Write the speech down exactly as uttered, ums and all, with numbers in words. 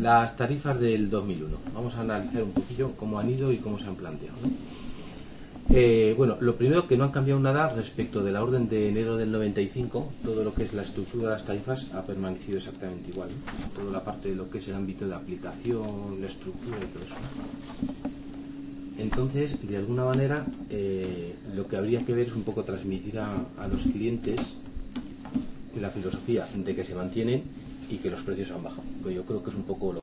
las tarifas del dos mil uno. Vamos a analizar un poquillo cómo han ido y cómo se han planteado, ¿no? Eh, bueno, lo primero, que no han cambiado nada respecto de la orden de enero del noventa y cinco. Todo lo que es la estructura de las tarifas ha permanecido exactamente igual, ¿no? Toda la parte de lo que es el ámbito de aplicación, la estructura y todo eso. Entonces, de alguna manera, eh, lo que habría que ver es un poco transmitir a, a los clientes la filosofía de que se mantienen y que los precios han bajado. Yo creo que es un poco lo